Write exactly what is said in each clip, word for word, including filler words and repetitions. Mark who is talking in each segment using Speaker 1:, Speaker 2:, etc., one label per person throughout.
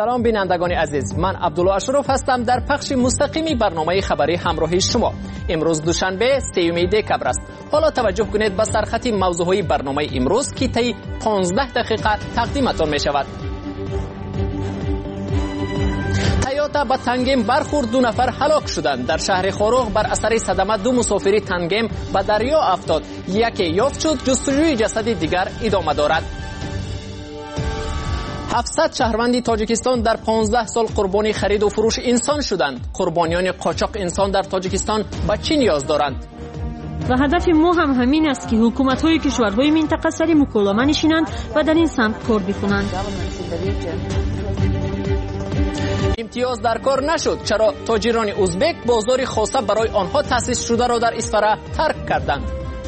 Speaker 1: سلام بینندگان عزیز، من عبدالله اشرف هستم در پخش مستقیمی برنامه خبری همراهی شما. امروز دوشنبه سیوم دکبر است. حالا توجه کنید به سرخط موضوعهای برنامه امروز که طی پانزده دقیقه تقدیمتان می شود. تویوتا به تنگم برخورد، دو نفر هلاک شدند. در شهر خاروغ بر اثر صدمه دو مسافری تنگم به دریا افتاد. یکی یافت شد، جستجوی جسد دیگر ادامه دارد. هفتصد شهروند تاجیکستان در پانزده سال قربانی خرید و فروش انسان شدند. قربانیان قاچاق انسان در تاجیکستان به چی نیاز دارند؟
Speaker 2: و هدف ما هم همین است که حکومت‌های کشورهای منطقه سری مکالمه نشینند و در این سمت کار بکنند.
Speaker 1: امتیاز در کار نشد. چرا تاجران ازبک بازار خاصه برای آنها تأسیس شده را در اسفره ترک کردند؟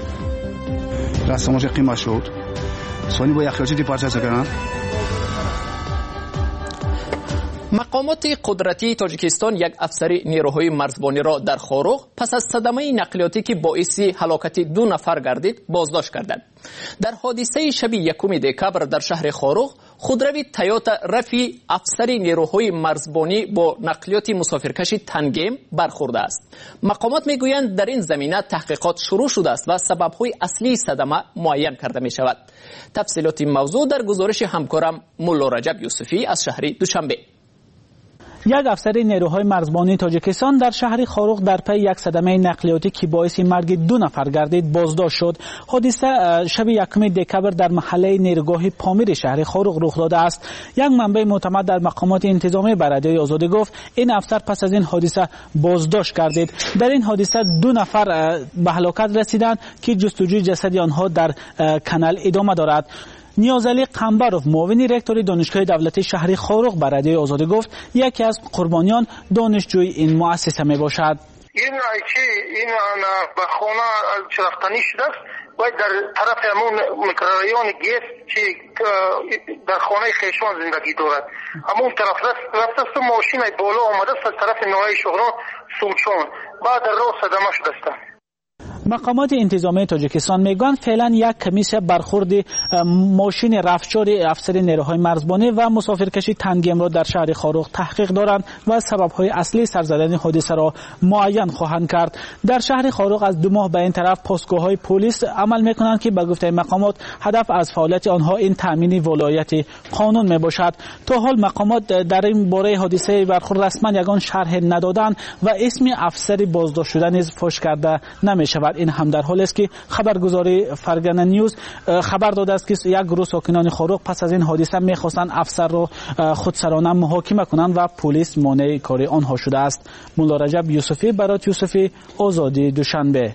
Speaker 3: رسمش قیمت شد. سونی با یخچالی پارچه کردند.
Speaker 1: مقامات قدرتی تاجیکستان یک افسر نیروهای مرزبانی را در خاروغ پس از صدمه نقلیاتی که باعث هلاکت دو نفر گردید بازداشت کردند. در حادثه شب یکم دکبر در شهر خاروغ خودروی تویوتا رفی افسر نیروهای مرزبانی با نقلیات مسافرکش تنگم برخورده است. مقامات میگویند در این زمینه تحقیقات شروع شده است و سبب‌های اصلی صدمه معین کرده می شود. تفصیلات این موضوع در گزارش همکارم مولا رجب یوسفی از شهر دوشنبه.
Speaker 4: یک افسر نیروهای مرزبانی تاجیکستان در شهر خاروغ در پی یک صدمه نقلیاتی که باعث مرگ دو نفر گردید بازداشت شد. حادثه شب یکم دکبر در محله نیروگاه پامیر شهر خاروغ رخ داده است. یک منبع معتمد در مقامات انتظامی بر رادیوی آزادی گفت این افسر پس از این حادثه بازداشت گردید. در این حادثه دو نفر به هلاکت رسیدند که جستجوی جسد آنها در کانال ادامه دارد. نیازعلی قنبروف معاون رکتور دانشگاه دولتی شهر خاروغ بر رادیوی آزادی گفت یکی از قربانیان دانشجوی این مؤسسه می باشد.
Speaker 5: این چی این به خانه رفتنی شده است و در طرف همون میکرورایون گیس که در خانه خیشان زندگی دارد. همون طرف رفته است و ماشین بالا آمده است از طرف نوای شغران سوچون بعد راه صدمه شده است.
Speaker 4: مقامات انتظامی تاجیکستان میگویند فعلا یک کمیسیون برخورد ماشین رفتار افسر نیروهای مرزبانی و مسافرکشی تنگم را در شهر خاروغ تحقیق دارند و سبب‌های اصلی سر زدن حادثه را معین خواهند کرد. در شهر خاروغ از دو ماه به این طرف پاسگاه‌های پلیس عمل می‌کنند که به گفته مقامات هدف از فعالیت آنها این تامین ولایت قانون میباشد. تا حال مقامات در این باره حادثه برخورد رسما یگان شرح ندادند و اسم افسر بازداشت شده نیز فاش کرده نمی‌شود. این هم در حالی است که خبرگزاری فرگانه نیوز خبر داده است که یک گروه ساکنان خاروغ پس از این حادثه می‌خواستند افسر را خودسرانه محاکمه کنند و پلیس مانع کار آنها شده است. مولا رجب یوسفی برای یوسفی آزادی دوشنبه.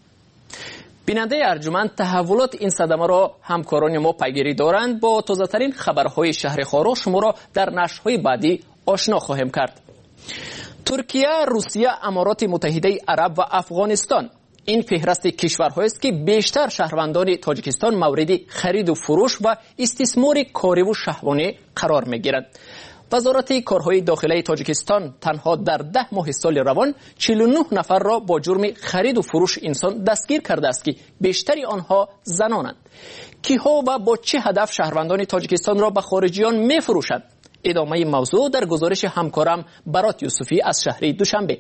Speaker 1: بیننده ارجمند، تحولات این صدمه را همکاران ما پیگیری دارند. با تازه‌ترین خبرهای شهر خاروغ شما را در نشرهای بعدی آشنا خواهیم کرد. ترکیه، روسیه، امارات متحده عرب و افغانستان این فهرست کشورهایی است که بیشتر شهروندان تاجیکستان مورد خرید و فروش و استثمار کاری و شهوانی قرار می‌گیرند. وزارت کارهای داخلی تاجیکستان تنها در ده ماه سال روان چهل و نه نفر را با جرم خرید و فروش انسان دستگیر کرده است که بیشتری آنها زنانند. کیها و با چه هدف شهروندان تاجیکستان را به خارجیان می‌فروشند؟ ادامه موضوع در گزارش همکارم برات یوسفی از شهر دوشنبه.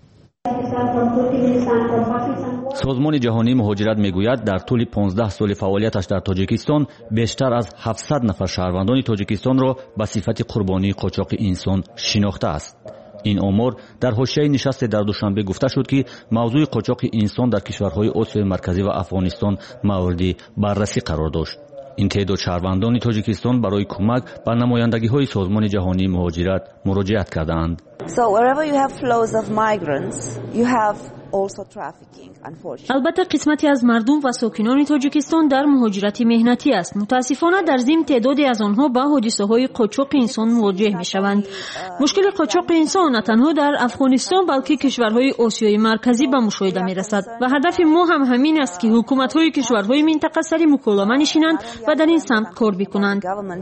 Speaker 6: سازمان جهانی مهاجرت میگوید در طول پانزده سال فعالیتش در تاجیکستان بیشتر از هفتصد نفر شهروندان تاجیکستان را به صفت قربانی قاچاق انسان شناخته است. این آمار در حاشیه نشست در دوشنبه گفته شد که موضوع قاچاق انسان در کشورهای آسیای مرکزی و افغانستان مورد بررسی قرار داشت. این تعداد شهروندان تاجیکستان برای کمک به نمایندگی‌های سازمان جهانی مهاجرت مراجعت کردند.
Speaker 7: So wherever you have flows of migrants, you have also trafficking, unfortunately.
Speaker 2: البته قسمتی از مردم و ساکنان تاجیکستان در مهاجرت مهنتی است. متاسفانه در ضمن تعدادی از آنها با حادثه‌های قاچاق انسان مواجه می‌شوند. مشکل قاچاق انسان نه تنها در افغانستان بلکه کشورهای آسیای مرکزی به مشاهده می‌رسد و هدف ما هم همین است که حکومت‌های کشورهای منطقه سری مکالمه نشینند و در این سمت کار بکنند.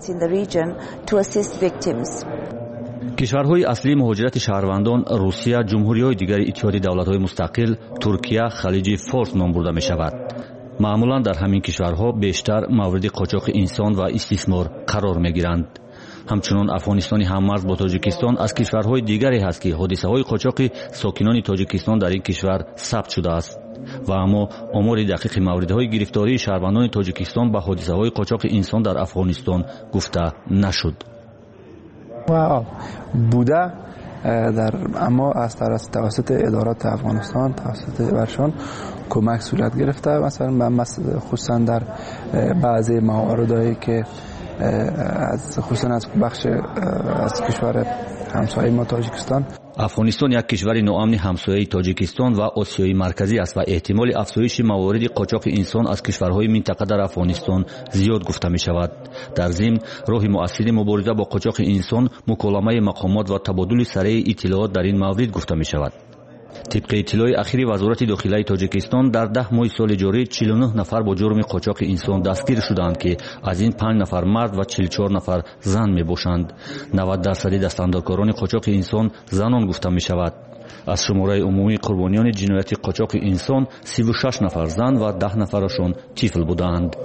Speaker 6: کشورهای اصلی مهاجرت شهروندان روسیه، جمهوری‌های دیگر اتحادیه دولت‌های مستقل، ترکیه، خلیج فارس نام برده می‌شود. معمولا در همین کشورها بیشتر مورد قاچاق انسان و استثمار قرار می‌گیرند. ҳамчунон афғонистони ҳаммарз бо тоҷикистон аз кишварҳои дигаре ҳаст ки ҳодисаҳои қочоқи сокинони тоҷикистон дар ин кишвар сабт шудааст ва аммо омори дақиқи мавридҳои гирифтории шаҳрвандони тоҷикистон ба ҳодисаҳои қочоқи инсон дар афғонистон гуфта нашуд.
Speaker 8: بوده در اما از طرف توسط ادارات افغانستان توسط برشان کمک صورت گرفته، مثلا خصوصا در بعضی مواردهایی که از خصوصا از بخش از کشور همسایه ما تاجیکستان.
Speaker 6: افغانستان یک کشور نوامن همسایه تاجیکستان و آسیای مرکزی است و احتمال افزایش موارد قاچاق انسان از کشورهای منطقه در افغانستان زیاد گفته می شود. در ضمن راه مؤثر مبارزه با قاچاق انسان مکالمه مقامات و تبادل سریع اطلاعات در این مورد گفته می شود. طبق اطلاع اخیر وزارت داخلی تاجیکستان در ده ماه سال جاری چهل و نه نفر با جرم قاچاق انسان دستگیر شدند که از این پنج نفر مرد و چهل و چهار نفر زن می باشند. نود درصد دستاندرکاران قاچاق انسان زنان گفته می شود. از شماره عمومی قربانیان جنایت قاچاق انسان سی و شش نفر زن و ده نفرشان طفل بودند.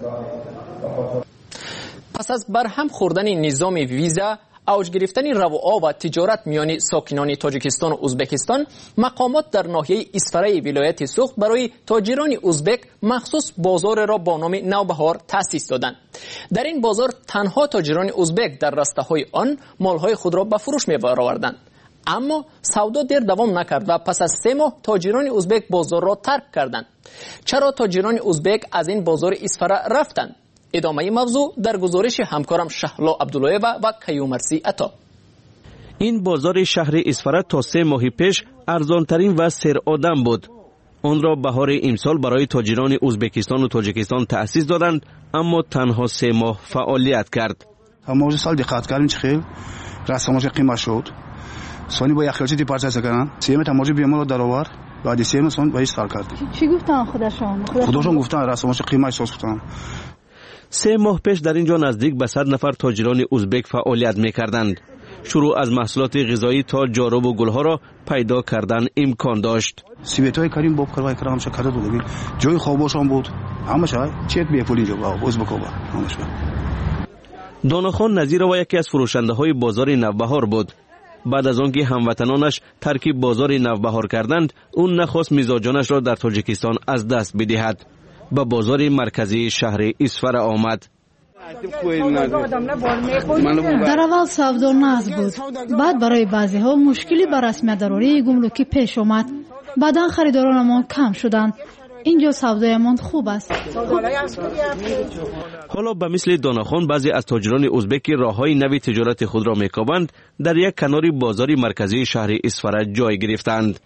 Speaker 1: پس از برهم خوردن نظام ویزا، اوج گرفتن رواها و تجارت میان ساکنان تاجیکستان و ازبکستان، مقامات در ناحیه اسفره ولایت سوخت برای تاجران ازبک مخصوص بازار را با نام نوبهار تأسیس دادند. در این بازار تنها تاجران ازبک در رسته‌های آن مالهای خود را به فروش می‌آوردند. اما سودا دیر دوام نکرد و پس از سه ماه تاجران ازبک بازار را ترک کردند. چرا تاجران ازبک از این بازار اسفره رفتند؟ ادامه موضوع در گزارش همکارم شهلا عبدالله و کیومرسی عطا.
Speaker 9: این بازار شهر اسفره تا سه ماه پیش ارزانترین و سر آدم بود. آن را بهار امسال برای تاجران ازبکستان و تاجیکستان تأسیس دادند، اما تنها سه ماه فعالیت کرد.
Speaker 3: موضوع سال دقت کردیم چه خیلی رسمش قیمت شد. سانی با اخراجی دیپارچه کردن. سیم تماجی بیمار رو درآورد. بعد سیم سان با استفاده کردیم.
Speaker 2: چی گفتن خودشون؟
Speaker 3: خودشون گفتن رسمش قیمت ساز گفتن.
Speaker 9: سه ماه پیش در اینجا نزدیک به صد نفر تاجران ازبک فعالیت می‌کردند. شروع از محصولات غذایی تا جارو و گلها را پیدا کردن امکان داشت.
Speaker 3: سیبتای کریم با کارهای کرام شکر دادگی جای خوابشون بود. همه شای چیت به پول اینجا با ازبک‌ها با همش.
Speaker 9: داناخان نظیر و یکی از فروشنده‌های بازار نوبهار بود. بعد از آنکه هموطنانش ترکیب بازار نوبهار کردند، اون نخواست مزاجانش را در تاجیکستان از دست بدهد. به بازار مرکزی شهر اسفره آمد.
Speaker 10: در اول سودا ناز بود. بعد برای بعضی ها مشکلی به رسمیت ضروری گمرکی پیش آمد. بعدا خریدارانمان کم شدند. اینجا سودایمان خوب است.
Speaker 9: حالا به مثل داناخان بعضی از تاجران ازبک راههای نوی تجارت خود را میکابند در یک کنار بازار مرکزی شهر اسفره جای گرفتند.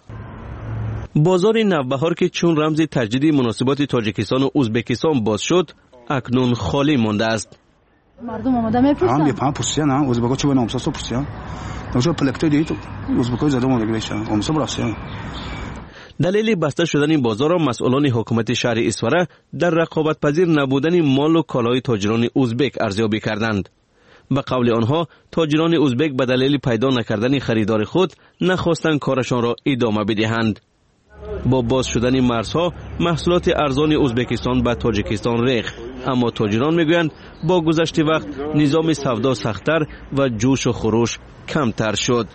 Speaker 9: بازار نوبهار که چون رمز تجدید مناسبات تاجیکستان و ازبکستان باز شد، اکنون خالی مانده است.
Speaker 10: مردم آمده میپرسند.
Speaker 3: هم بفهم پرسیدن، هم ازبک‌ها چه به نامساز پرسیدن. نوشا پلکتای دید، ازبک‌ها زده مونده گریشن. نامساز برافسیدن.
Speaker 9: دلیل بسته شدن این بازار را مسئولان حکومت شهر اسفره در رقابت پذیر نبودن مال و کالای تاجران ازبک ارزیابی کردند. به قول آنها تاجران ازبک به دلیل پیدا نکردن خریدار خود نخواستند کارشان را ادامه بدهند. با باز شدن مرزها محصولات ارزان ازبکستان به تاجیکستان ریخت، اما تاجران میگویند با گذشت وقت نظام سودا سخت‌تر و جوش و خروش کمتر شد.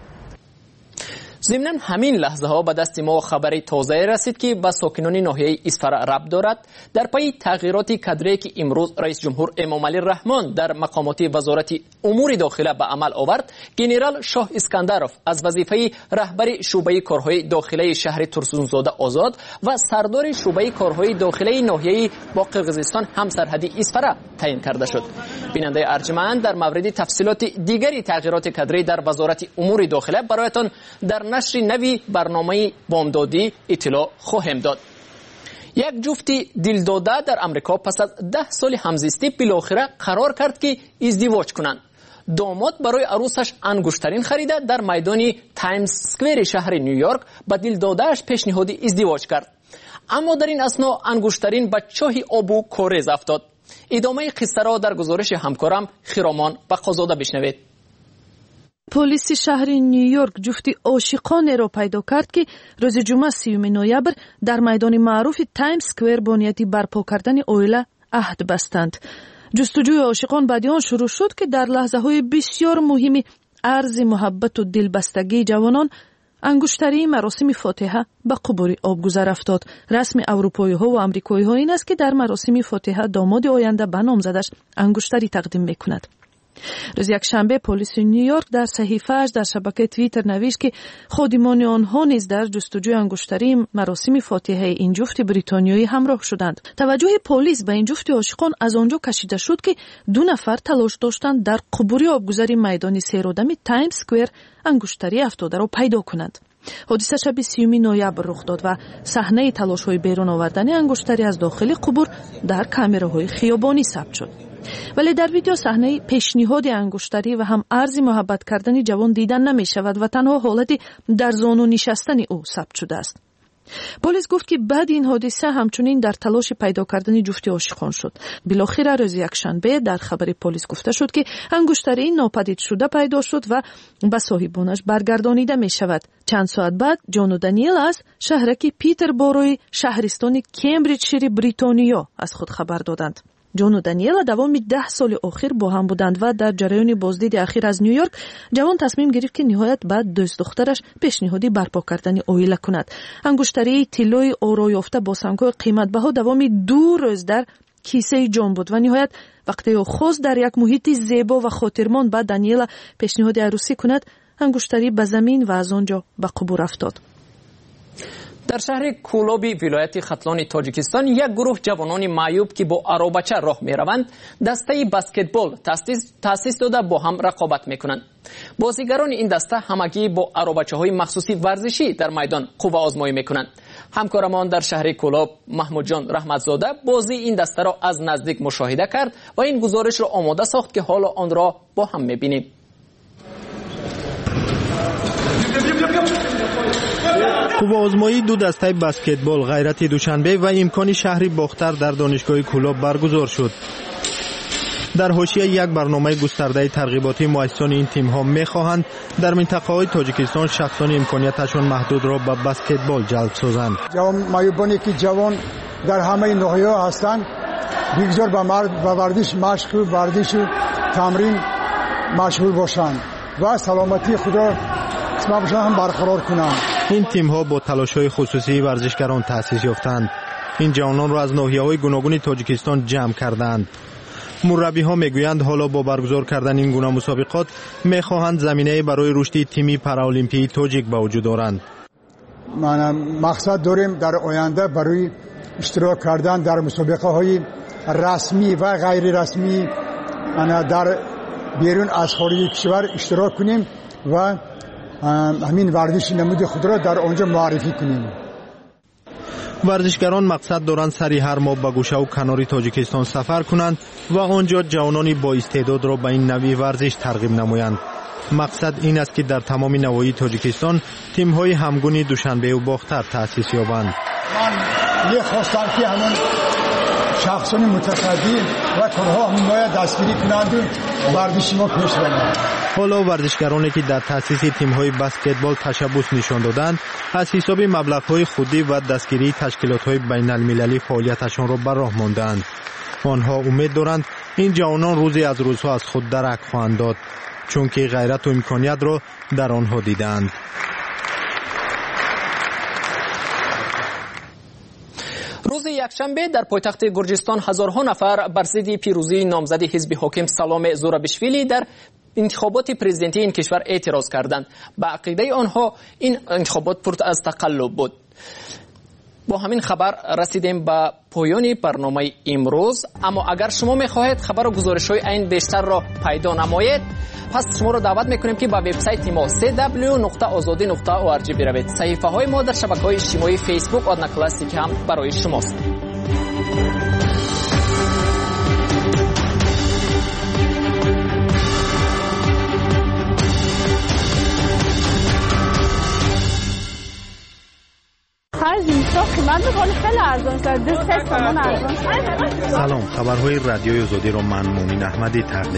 Speaker 1: ضمناً همین لحظه ها به دست ما خبری تازه رسید که به ساکنان ناحیه اسفره ربط دارد. در پی تغییرات کادری که امروز رئیس جمهور امامعلی رحمان در مقامات وزارت امور داخله به عمل آورد، ژنرال شاه اسکندرов از وظیفه رهبر شعبه کارهای داخلی شهر ترسونزاده آزاد و سردار شعبه کارهای داخلی ناحیه با قرقیزستان همسرحدی اسفره تعیین کرده شد. بیننده ارجمند در مورد تفصیلات دیگری تغییرات کادری در وزارت امور داخله برایتان در نشر نوی برنامه بامدادی اطلاع خواهم داد. یک جفت دلداده در امریکا پس از ده سال همزیستی بالاخره قرار کرد که ازدواج کنند. داماد برای عروسش انگشترین خریده در میدان تایمز اسکوئر شهر نیویورک به دلداده‌اش پیشنهاد ازدواج کرد. اما در این اثنا انگشترین به چاه آبو کورز افتاد. ادامه قصه را در گزارش همکارم خیرامان بقازاده بشنوید.
Speaker 11: پلیس شهر نیویورک جفتی عاشقانه را پیدا کرد که روز جمعه سیوم نوامبر در میدان معروف تایمز اسکوئر با نیت برپا کردن اویله عهد بستند. جستجوی عاشقان بعد آن شروع شد که در لحظه های بسیار مهمی عرض محبت و دلبستگی جوانان انگشتری مراسم فاتحه به قبور آبگذر افتاد. رسم اروپایی ها و امریکایی ها این است که در مراسم فاتحه داماد آینده به نامزدش انگشتری تقدیم میکند. روز یک شنبه پلیس نیویورک در صحیفه‌اش در شبکه توییتر نوشت که خادمان آنها نیز در جستجوی انگشتری مراسم فاتحه این جفت بریتانیایی همراه شدند. توجه پلیس به این جفت عاشقان از آنجا کشیده شد که دو نفر تلاش داشتند در قبور آبگذر میدان سیرآدمی تایم اسکوئر انگشتری افتاده را پیدا کنند. حادثه شب سیوم نوامبر رخ داد و صحنه تلاش‌های بیرون آوردن انگشتری از داخل قبور در کامراهای خیابانی ثبت شد. ولی در ویدیو صحنه پیشنهاد انگشتری و هم عرض محبت کردن جوان دیدن نمی شود و تنها حالتی در زانو نشستن او ثبت شده است. پلیس گفت که بعد این حادثه همچنین در تلاش پیدا کردن جفت عاشقان شد. بالاخره روز یکشنبه در خبر پلیس گفته شد که انگشتری ناپدید شده پیدا شد و به صاحبانش برگردانیده می شود. چند ساعت بعد جان و دانیل از شهرک پیتربوروی شهرستان کمبریجشیر بریتانیا از خود خبر دادند. جان و دانیل دوام ده سال اخیر با هم بودند و در جریان بازدید اخیر از نیویورک جوان تصمیم گرفت که نهایت بعد دوست دخترش پیشنهادی برپا کردن عائله کند. انگشتری طلای آرا یافته با سنگ‌های قیمت بها دوام دو روز در کیسه جان بود و نهایت وقتی خواست در یک محیط زیبا و خاطرمان بعد دانیل پیشنهاد عروسی کند، انگشتری به زمین و از آنجا به قبور افتاد.
Speaker 1: در شهر کولابی ولایت ختلان تاجیکستان یک گروه جوانان معیوب که با آرابچه راه می روند دسته بسکتبال تأسیس, تأسیس داده با هم رقابت می کنند. بازیگران این دسته همگی با آرابچه های مخصوصی ورزشی در میدان قوه آزمایی می کنند. همکارمان در شهر کولاب محمود جان رحمتزاده بازی این دسته را از نزدیک مشاهده کرد و این گزارش را آماده ساخت که حالا آن را با هم می بینیم.
Speaker 12: قوه آزمایی دو دسته بسکتبال غیرت دوشنبه و امکان شهری باختر در دانشگاه کولاب برگزار شد. در حاشیه یک برنامه گسترده ترغیباتی مؤسسان این تیم ها می‌خواهند در منطقه های تاجیکستان شخصان امکانیتشان محدود را به بسکتبال جلب سازند.
Speaker 13: جوان معیوبانی که جوان در همه ناحیه‌ها هستند بگذار به مرد و ورزش مشق و ورزش تمرین مشغول باشند و سلامتی خود را اسمشان هم برقرار کنند.
Speaker 12: این تیم ها با تلاش های خصوصی ورزشکاران تأسیس یافتند. این جوانان را از ناحیه های گوناگون تاجیکستان جمع کردند. مربی ها میگویند حالا با برگزار کردن این گونه مسابقات میخواهند زمینه برای رشد تیمی پارالیمپیایی تاجیک به وجود آورند.
Speaker 13: من مقصد داریم در آینده برای اشتراک کردن در مسابقه های رسمی و غیر رسمی در بیرون از خارج کشور اشتراک کنیم و همین ورزش نمود خود را در آنجا معرفی کنیم.
Speaker 12: ورزشکاران مقصد دارند سری هر ماه به گوشه و کنار تاجیکستان سفر کنند و آنجا جوانانی با استعداد را به این نوع ورزش ترغیب نمایند. مقصد این است که در تمام نواحی تاجیکستان تیم‌های همگون دوشنبه و باختر تأسیس یابند.
Speaker 13: من یه خواستم که همون شخصان متقدم و کارها همون باید دستگیری کنند و ورزش ما پیش برند.
Speaker 12: حالا ورزشکارانی که در تأسیس تیم‌های بسکتبال تشبث نشان دادند از حساب مبلغ‌های خودی و دستگیری تشکیلات‌های بین‌المللی فعالیتشان را بر راه ماندند. آنها امید دارند این جوانان روزی از روزها از خود درک خواهند داد چون که غیرت و امکانیت را در آنها دیدند.
Speaker 1: روز یکشنبه در پایتخت گرجستان هزارها نفر بر ضد پیروزی نامزد حزب حاکم سلام زورابیشویلی در انتخابات پرزیدنتی این کشور اعتراض کردند. به عقیده آنها این انتخابات پر از تقلب بود. با همین خبر رسیدیم به پایان برنامه امروز، اما اگر شما می‌خواهید خبر و گزارش‌های این بیشتر را پیدا نمایید، پس شما را دعوت می‌کنیم که به وبسایت ما سی دبلیو نقطه آزادی نقطه او ار جی بروید. صفحه‌های ما در شبکه‌های اجتماعی فیسبوک آدنا کلاسیک هم برای شماست.
Speaker 14: هر زمستان من تو خیلی ارزان شد. دست تومن ارزان شد.
Speaker 12: سلام، خبرهای رادیوی آزادی رو من مومین احمدی تقدیم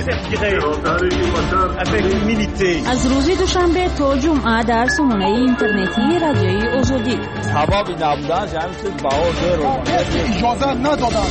Speaker 12: می‌کنم.
Speaker 2: از روز دوشنبه تا جمعه در سامانه اینترنتی رادیوی آزادی.
Speaker 15: سبب نبودن جمعیت باور رو اجازه ندادن.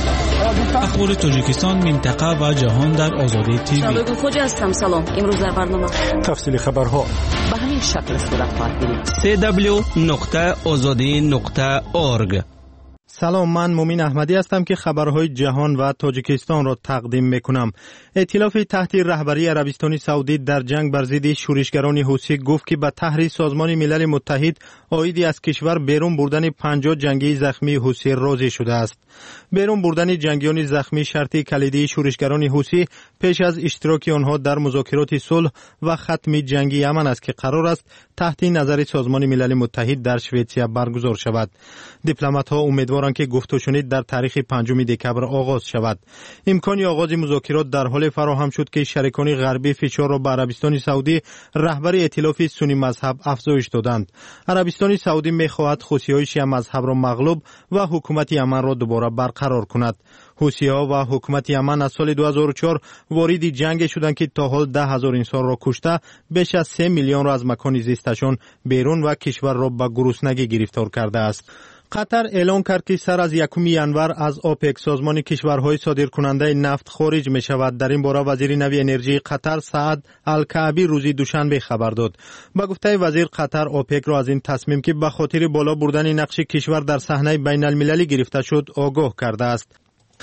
Speaker 16: اخبار تاجیکستان، منطقه و جهان در آزادی تیوی.
Speaker 17: شبکه خوجا هستم. سلام. امروز در برنامه
Speaker 12: تفصیل خبرها
Speaker 17: به همین شکل صورت خواهد گرفت.
Speaker 9: سی دبلیو نقطه آزادی نقطه اورگ.
Speaker 12: سلام، من مومین احمدی هستم که خبرهای جهان و تاجیکستان را تقدیم میکنم. ائتلاف تحت رهبری عربستان سعودی در جنگ بر ضد شورشگران حوثی گفت که به طرح سازمان ملل متحد عایدی از کشور بیرون بردن پنجاه جنگی زخمی حوثی راضی شده است. بیرون بردن جنگیان زخمی شرطی کلیدی شورشگران حوثی پیش از اشتراک آنها در مذاکرات صلح و ختم جنگ یمن است که قرار است تحت نظر سازمان ملل متحد در شویتزر برگزار شود. دیپلمات‌ها امیدوارند که گفت و شنید در تاریخ پنجم دکبر آغاز شود. امکان آغاز مذاکرات در حال فراهم شد که شریکان غربی فشار را به عربستان سعودی رهبر ائتلاف سنی مذهب افزایش دادند. عربستان سعودی می‌خواهد خوثی‌های شیعه مذهب را مغلوب و حکومت یمن را دوباره برقرار کند. حوثی‌ها و حکومت یمن از سال دو هزار و چهار وارد جنگ شدند که تا حال ده هزار انسان را کشته، بیش از سه میلیون را از مکان زیستشان بیرون و کشور را به گرسنگی گرفتار کرده است. قطر اعلان کرد که سر از یکم ینور از اوپک سازمان کشورهای صادرکننده نفت خارج می شود. در این باره وزیر نوی انرژی قطر سعد الکعبی روز دوشنبه خبر داد. با گفته وزیر، قطر اوپک را از این تصمیم که به خاطر بالا بردن نقش کشور در صحنه بین المللی گرفته شد آگاه کرده است.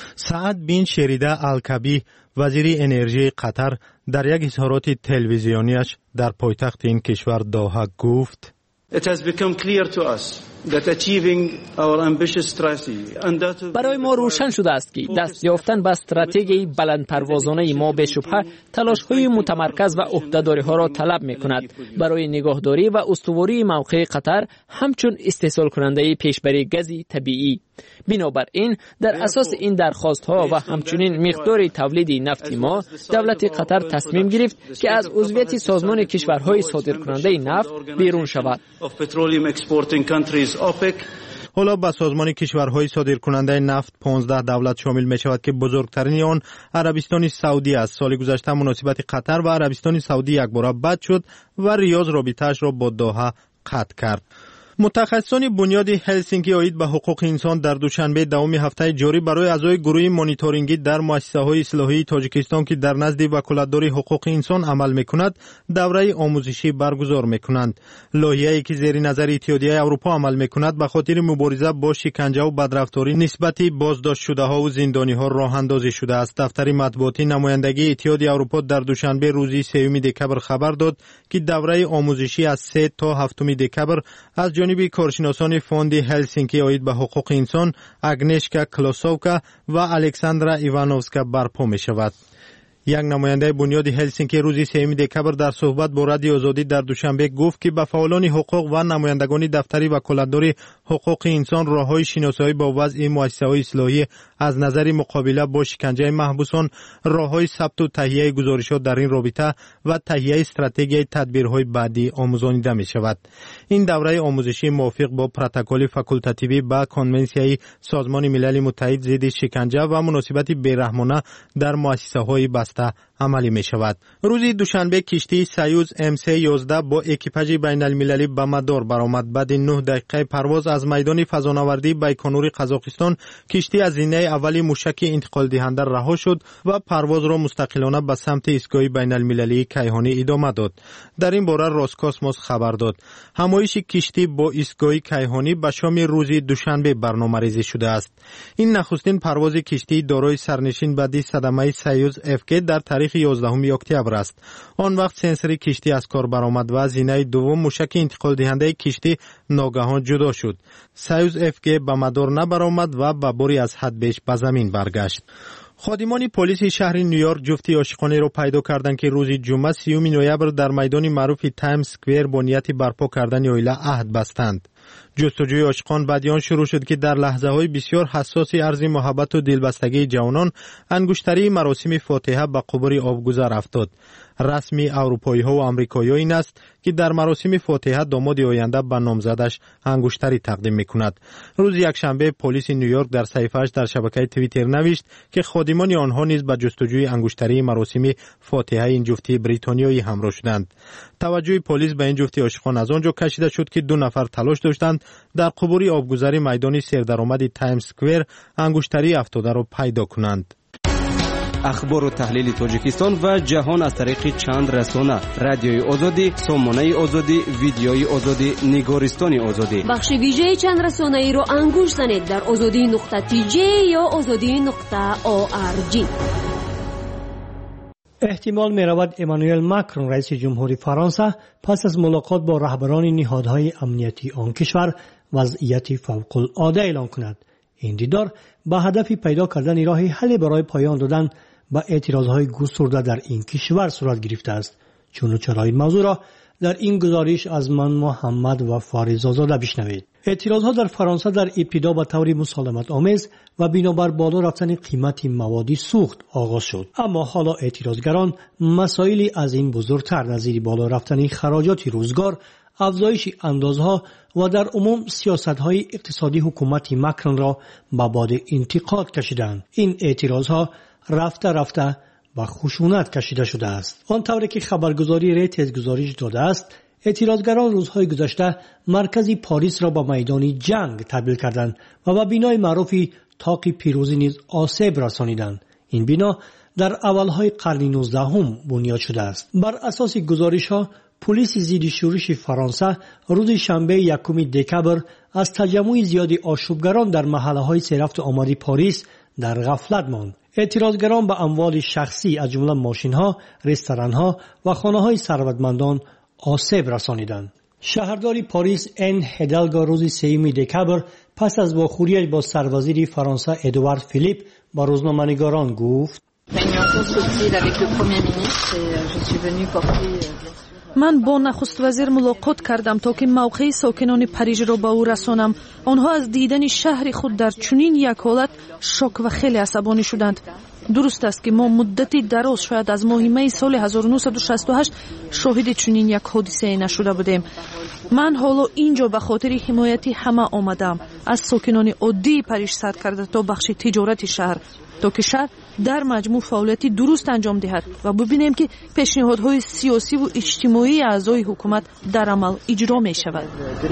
Speaker 12: سعد بن شریده الکعبی وزیر انرژی قطر در یک اظهارات تلویزیونیش در پایتخت این کشور دوحه گفت:
Speaker 18: It has become clear to us that achieving our ambitious strategy and that
Speaker 1: برای ما روشن شده است که دست یافتن به استراتژی بلند پروازانه ما به شبهه تلاش‌های متمرکز و عهده‌داری‌ها را طلب می‌کند برای نگهداری و استواری موقع قطر همچون استحصال کننده پیشبری گاز طبیعی. بنابراین در اساس این درخواست‌ها و همچنین مقدار تولید نفت ما، دولت قطر تصمیم گرفت که از عضویت سازمان کشورهای صادرکننده نفت بیرون شود.
Speaker 12: حالا به سازمان کشورهای صادرکننده نفت پانزده دولت شامل می شود که بزرگترین آن عربستان سعودی است. سال گذشته مناسبت قطر و عربستان سعودی یک بار بد شد و ریاض رابطه‌اش را با دوحه قطع کرد. متخصصان بنیاد هلسینکی عاید به حقوق انسان در دوشنبه دوم هفته جاری برای اعضای گروه مانیتورینگی در مؤسسه‌های اصلاحی تاجیکستان که در نزد وکالتدار حقوق انسان عمل می‌کند دوره آموزشی برگزار می‌کنند. لایحه‌ای که زیر نظر اتحادیه اروپا عمل می‌کند به خاطر مبارزه با شکنجه و بدرفتاری نسبت بازداشت شده‌ها و زندانی‌ها راه اندازی شده است. دفتر مطبوعاتی نمایندگی اتحادیه اروپا در دوشنبه روز سوم دکبر خبر داد که دوره آموزشی از سه تا هفتم دکبر از جانب کارشناسان فوند هلسینکی عاید به حقوق انسان اگنشکا کلاسووکا و الکساندرا ایوانوفسکا برپا می شود. یک نماینده بنیاد هلسینکی روز سوم دکبر در صحبت با رادیو آزادی در دوشنبه گفت که به فعالان حقوق و نمایندگان دفتری وکالتدار حقوق انسان راههای شناسایی با وضع مؤسسه‌های اصلاحی از نظر مقابله با شکنجه محبوسان، راههای ثبت و تهیه گزارشات در این رابطه و تهیه استراتژی تدبیرهای بعدی آموزانیده می شود. این دوره آموزشی موافق با پروتکل فاکولتاتیوی با کنونسیون سازمان ملل متحد ضد شکنجه و مناسبت بیرحمانه در مؤسسه‌های بسته عملی می شود. روز دوشنبه کشتی سیوز ام سی یازده با اکیپاژ بین المللی به مدار برآمد. بعد نه دقیقه پرواز از میدان فضانوردی بیکانور قزاقستان، کشتی از زینه اولی موشک انتقال دهنده رها شد و پرواز را مستقلانه به سمت ایستگاه بین المللی کیهانی ادامه داد. در این باره روسکاسموس خبر داد. همایش کشتی با ایستگاه کیهانی به شام روز دوشنبه برنامه‌ریزی شده است. این نخستین پرواز کشتی دارای سرنشین بعد صدمه سیوز اف کی در تاریخ یازدهم اکتبر است. آن وقت سنسور کشتی از کار برآمد و زینه دوم موشک انتقال دهنده کشتی ناگهان جدا شد. سیوز اف کی به مدار نبرآمد و به باری از حد بیش به زمین برگشت. خادمان پلیس شهر نیویورک جفتی عاشقانه را پیدا کردند که روز جمعه سیوم نوامبر در میدان معروف تایمز اسکوئر با نیت برپا کردن عائله عهد بستند. جستجوی عاشقان بعد آن شروع شد که در لحظه‌های بسیار حساس عرض محبت و دلبستگی جوانان انگشتری مراسم فاتحه به قبر آبگذر افتاد. رسمی اروپایی‌ها و آمریکایی‌ها این است که در مراسم فاتحه داماد آینده به نامزدش انگشتری تقدیم می‌کند. روز یکشنبه پلیس نیویورک در صفحه‌اش در شبکه توییتر نوشت که خادمان آنها نیز به جستجوی انگشتری مراسم فاتحه این جفتی بریتانیایی همراه شدند. توجه پلیس به این جفتی عاشقان از آنجا کشیده شد که دو نفر تلاش داشتند در قبور آبگذر میدان سردرآمد تایم اسکوئر انگشتری افتاده را پیدا کنند.
Speaker 19: اخبار و تحلیل تاجیکستان و جهان از طریق چند رسانه: رادیوی آزادی، سامانه آزادی، ویدیوی آزادی، نگارستان آزادی.
Speaker 20: بخش ویژه چند رسانه ای را انگوش زنید در آزادی نقطه تی جی یا آزادی نقطه او آر جی.
Speaker 21: احتمال می رود امانوئل ماکرون رئیس جمهوری فرانسه پس از ملاقات با رهبران نهادهای امنیتی آن کشور وضعیت فوق العاده اعلام کند. این دیدار با هدف پیدا کردن راه حل برای پایان دادن به اعتراضهای گسترده در این کشور صورت گرفته است. چون چرا این موضوع را در این گزارش از من محمد و فارز آزاده بشنوید. اعتراضها در فرانسه در ابتدا به طور مسالمت آمیز و بنابر بالا رفتن قیمت مواد سوخت آغاز شد، اما حالا اعتراضگران مسائلی از این بزرگتر نظیر بالا رفتن خراجات روزگار، افزایش اندازها و در عموم سیاست‌های اقتصادی حکومت ماکرون را به باد انتقاد کشیدند. این اعتراضها رفته رفته به خشونت کشیده شده است. آنطوری که خبرگزاری ریترز گزارش داده است، اعتراضگران روزهای گذشته مرکز پاریس را به میدان جنگ تبدیل کردند و به بنای معروفی طاق پیروزی نیز آسیب رسانیدند. این بنا در اولهای قرن نوزدهم بنیاد شده است. بر اساس گزارش‌ها، پلیس ضد شورش فرانسه روز شنبه یکم دکبر از تجمع زیادی آشوبگران در محله‌های سررفت آمد پاریس در غفلت ماند. اعتراضگران به اموال شخصی از جمله ماشین‌ها، رستوران‌ها و خانه‌های ثروتمندان آسیب رسانیدند. شهردار پاریس ان هیدالگو روز سوم دکبر پس از واخوری‌اش با سروازیر فرانسه ادوارد فیلیپ با روزنامه‌نگاران گفت:
Speaker 11: من با نخست وزیر ملاقات کردم تا که موقع ساکنان پاریژ را به او رسانم. آنها از دیدن شهر خود در چنین یک حالت شوک و خیلی عصبانی شدند. درست است که ما مدتی دراز شاید از ماه می سال هزار و نهصد و شصت و هشت شاهد چنین یک حادثه نشده بودیم. من حالا اینجا به خاطر حمایت همه آمدم، از ساکنان عادی پاریژ سر کرده تا بخش تجارت شهر، تا که شهر در مجموع فعالیتی درست انجام دهد و ببینیم که پیشنهادهای سیاسی و اجتماعی اعضای حکومت در عمل اجرا می شود.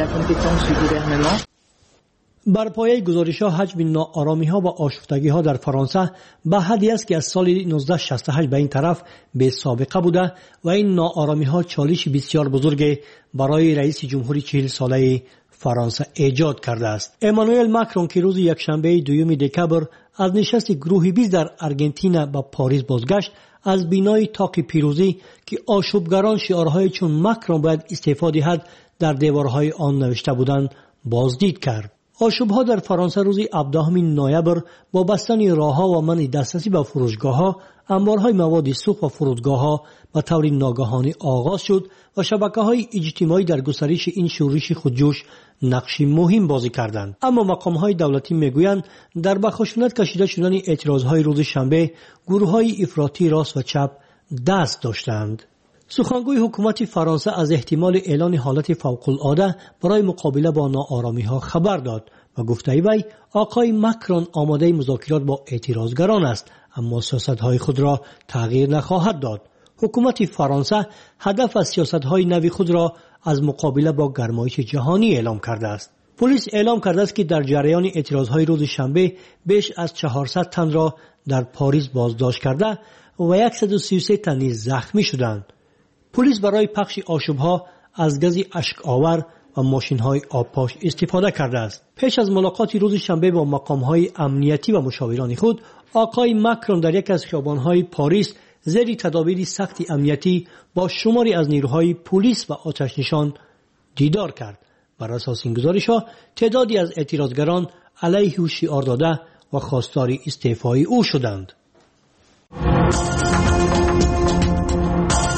Speaker 21: بر پایه گزارش‌ها حجم ناآرامی‌ها و آشفتگی‌ها در فرانسه به حدی است که از سال نوزده شصت و هشت به این طرف به سابقه بوده و این ناآرامی‌ها چالش بسیار بزرگ برای رئیس جمهوری چهل ساله فرانسه ایجاد کرده است. امانوئل ماکرون که روز یکشنبه دوم دکبر از نشست گروه بیست در آرژانتین به پاریس بازگشت، از بنای طاق پیروزی که آشوبگران شعارهای چون ماکرون باید استعفا دهد در دیوارهای آن نوشته بودند بازدید کرد. آشوب‌ها در فرانسه روز هفدهم نوامبر با بستن راه‌ها و منع دسترسی به فروشگاه‌ها، انبارهای مواد سوخت و فرودگاه‌ها به طور ناگهانی آغاز شد و شبکه‌های اجتماعی در گسترش این شورش خودجوش نقشی مهم بازی کردند. اما مقام‌های دولتی میگویند در به خشونت کشیده شدن اعتراض‌های روز شنبه گروه‌های افراطی راست و چپ دست داشتند. سخنگوی حکومت فرانسه از احتمال اعلان حالت فوق العاده برای مقابله با ناآرامی‌ها خبر داد و گفته وی آقای ماکرون آماده مذاکرات با اعتراضگران است، اما سیاست‌های خود را تغییر نخواهد داد. حکومت فرانسه هدف از سیاست‌های نوی خود را از مقابله با گرمایش جهانی اعلام کرده است. پلیس اعلام کرده است که در جریان اعتراض‌های روز شنبه بیش از چهارصد تن را در پاریس بازداشت کرده و صد و سی و سه تن نیز زخمی شدند. پلیس برای پخش آشوب‌ها از گاز اشک آور و ماشین‌های آبپاش استفاده کرده است. پیش از ملاقات روز شنبه با مقام‌های امنیتی و مشاوران خود، آقای ماکرون در یک از خیابان‌های پاریس زیر تدابیر سخت امنیتی با شماری از نیروهای پلیس و آتش‌نشان دیدار کرد. بر اساس این گزارش‌ها تعدادی از اعتراضگران علیه او شعار داده و خواستار استعفای او شدند.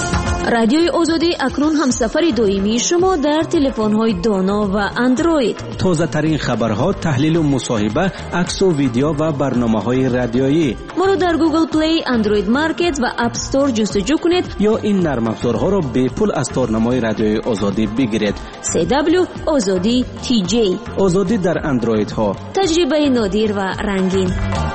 Speaker 20: رادیوی آزادی اکنون همسفر دائمی شما در تلفن‌های دانا و اندروید.
Speaker 19: تازه ترین خبرها، تحلیل و مصاحبه، عکس و ویدیو و برنامه‌های رادیویی.
Speaker 20: ما رو در گوگل پلی، اندروید مارکت و اپ استور جستجو کنید
Speaker 19: یا این نرم افزارها را به پول از تارنمای رادیوی آزادی بگیرید.
Speaker 20: سی دبلیو آزادی تی جی.
Speaker 19: آزادی در اندروید ها.
Speaker 20: تجربه نادر و رنگین.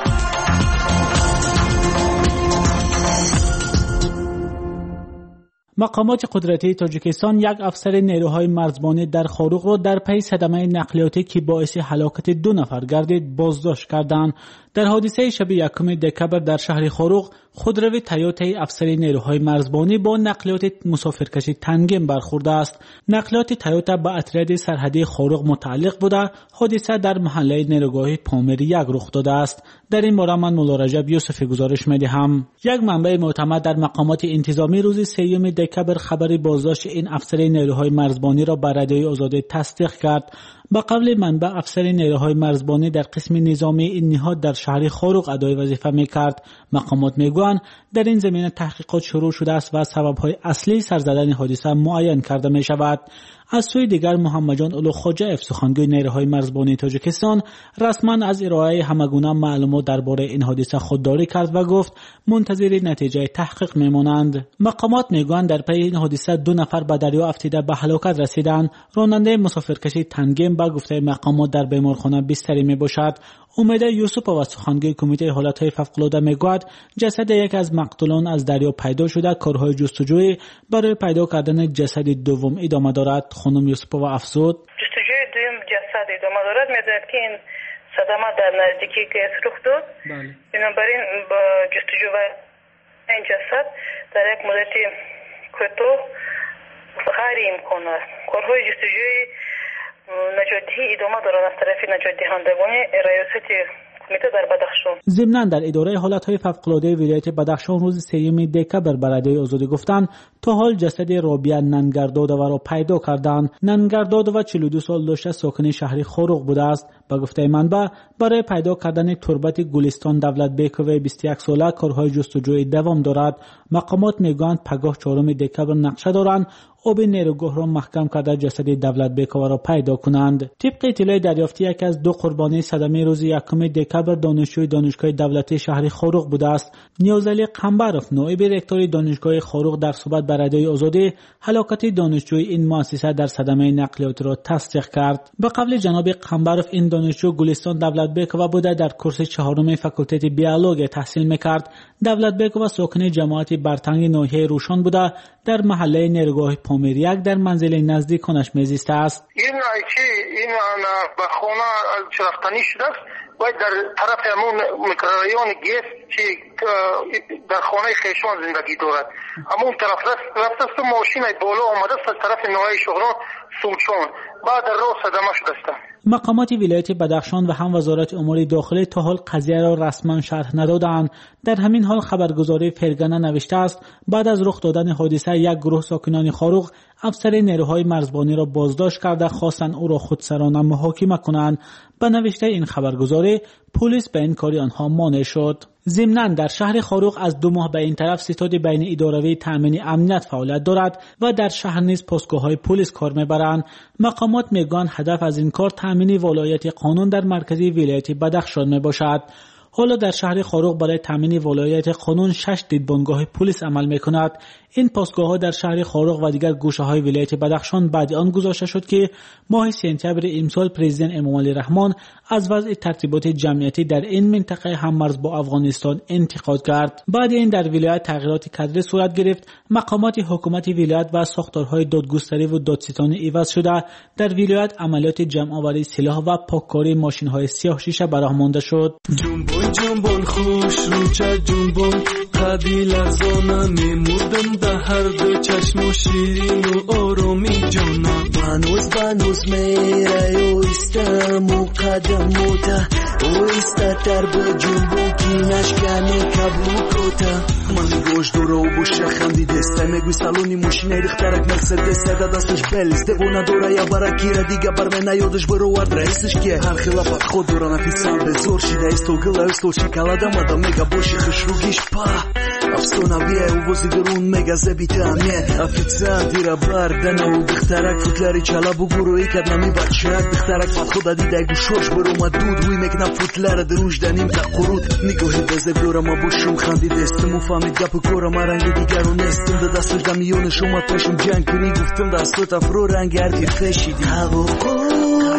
Speaker 4: مقامات قدرتی تاجیکستان یک افسر نیروهای مرزبانی در خاروق را در پی صدمه نقلیاتی که باعث هلاکت دو نفر گردید بازداشت کردند. در حادثه شب یکم دکبر در شهر خاروق خودروی تویوتا افسر نیروهای مرزبانی با نقلیات مسافرکشی تنگم برخورده است. نقلیات تویوتا به اتریاد سرحدی خاروق متعلق بوده. حادثه در محله نیروگاه پامیر یک رخ داده است. در این باره من مولا رجب یوسفی گزارش می‌دهم. یک منبع معتمد در مقامات انتظامی روز سیوم دکبر خبر بازداشت این افسر نیروهای مرزبانی را به رادیوی آزادی تصدیق کرد. با قول منبع افسر نیروهای مرزبانی در قسم نظامی این نهاد در شهر خاروق ادای وظیفه می‌کرد. مقامات میگویند در این زمینه تحقیقات شروع شده است و سبب‌های اصلی سرزدن حادثه معین کرده می‌شود. از سوی دیگر محمد جان اولو خوجاف سخنگوی نیروهای مرزبانی تاجیکستان رسما از ارائه همگونه معلومات درباره این حادثه خودداری کرد و گفت منتظر نتیجه تحقیق میمانند. مقامات میگویند در پی این حادثه دو نفر به دریا افتیده به هلاکت رسیدند. راننده مسافرکشی تنگم به گفته مقامات در بیمارخانه بستری میباشد. امید یوسف و سخنگوی کمیته حالتهای فوق‌العاده میگوید جسد یک از مقتولان از دریا پیدا شده. کارهای جستجویی برای پیدا کردن جسد دوم ادامه دارد. خانم یوسف و افزود
Speaker 5: جستجوی دوم جسد ادامه دارد. می‌دانید که این صدمه در نزدیکی کیس رخ داد. بنابراین با جستجو و این جسد در یک مدت کوتاه خاری امکان است. کارهای جستجویی نجاتی ادامه دارد از طرف نجات دهندگان ریاست کمیته در بدخشان.
Speaker 4: ضمناً در اداره حالتهای فوق‌العاده ولایت بدخشان روز سیوم دکبر به رادیوی آزادی گفتند تا حال جسد رابعه ننگردادوه را پیدا کردند. ننگردادوه چهل و دو سال داشته، ساکن شهر خاروق بوده است. به گفته منبع برای پیدا کردن تربت گلستان دولت بیکوی بیست و یک ساله کارهای جستجویی دوام دارد. مقامات میگویند پگاه چهارم دکبر نقشه دارند آب نیروگاه را محکم کرده جسد دولت بیکوه را پیدا کنند. طبق اطلاع دریافتی یک از دو قربانی صدمه روز یکم دکبر دانشجوی دانشگاه دولتی شهر خاروق بوده است. نیازعلی قنبرف نایب رکتور دانشگاه خاروق در صحبت با رادیوی آزادی هلاکت دانشجوی این مؤسسه در صدمه نقلیاتی را تصدیق کرد. به قول جناب قنبرف این دانشجو گلستان دولت بیکوه بوده، در کورس چهارم فاکولته بیولوژی تحصیل میکرد. دولت بیکوه ساکن جماعت برتنگ ناحیه روشان بوده، در محله نیروگاه پامیر یک در منزل نزدیکانش میزیسته است.
Speaker 22: این که این به خانه رفتنی شده است و در طرف همون میکرورایون گیس که در خانه خیشان زندگی دارد. همون طرف رفت است و ماشین بالا آمده است از طرف نوعی شغران سوچان بعد راه صدمه شده است.
Speaker 4: مقامات ولایت بدخشان و هم وزارت امور داخلی تا حال قضیه را رسما شرح ندادند. در همین حال خبرگزاری فرگانه نوشته است بعد از رخ دادن حادثه یک گروه ساکنان خاروق افسر نیروهای مرزبانی را بازداشت کرده خواستند او را خودسرانه محاکمه کنند. به نوشته این خبرگزاری پلیس به این کاری آنها مانع شد. ضمناً در شهر خاروق از دو ماه به این طرف ستاد بین اداروی تامین امنیت فعالیت دارد و در شهر نیز پاسگاه‌های پلیس کار میبرند. مقامات میگویند هدف از این کار تامین ولایت قانون در مرکزی ولایت بدخشان میباشد. حالا در شهر خاروق برای تامین ولایت قانون شش دیدبانگاه پلیس عمل میکند. این پاسگاه‌ها در شهر خاروق و دیگر گوشه‌های ولایت بدخشان بعد آن گذاشته شد که ماه سپتامبر امسال پرزیدنت امامعلی رحمان از وضع ترتیبات جمعیتی در این منطقه هممرز با افغانستان انتقاد کرد. بعد این در ولایت تغییرات کادری صورت گرفت. مقامات حکومت ولایت و ساختارهای دادگستری و دادستانی عوض شده. در ولایت عملیات جمع‌آوری سلاح و پاککاری ماشین‌های سیاه شیشه برآمده شد.
Speaker 23: جنبون جنبون خوش روچه جنبون قدیل ارزانه میمردم در هر دو چشم و شیرین و آرامی جانا بانوز بانوز میره اویسته مو قدم موته اویسته تر با جنبون کینش کنی کبلو کوته من گوش داره و بوشه خندی دسته میگوی سالونی موشینه ریخترک مرسدس ده دستش بلیز دوونه داره یا برکیره دیگه بر من نیادش برو ورد رئیسش که هر خلافت خود داره نفیسان به زور شیده است و گله است و شکلاده مده میگه باشی خشروگیش پا Afstonaviye uvozi درون megazze bitamiye Официанти рабар данау дихтарак футлари чала бугуруи каднами бачак дихтарак бад худа дидайгу шош барома дуд вуй мекнам футлара друж даним да қурут нигоҳи безеб дорама бошум ханди дестум уфамид гапу корама ранги дигару нестум да дастуш да миёни шума пешум ҷанг кунӣ гуфтум дастот афро ранги ҳар ки фешиди